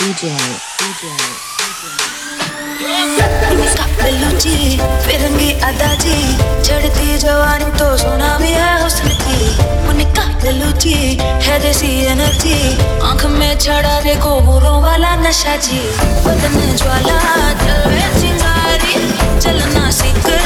Luche फिरंगी अदा जी चढ़ती जवानी तो सुना भी है हुस्न की मुनिका लुची है देसी एनर्जी आंख में चढ़ा देखो हुरों वाला नशा जी बदन ज्वाला जलवे चिंगारी चलना सीख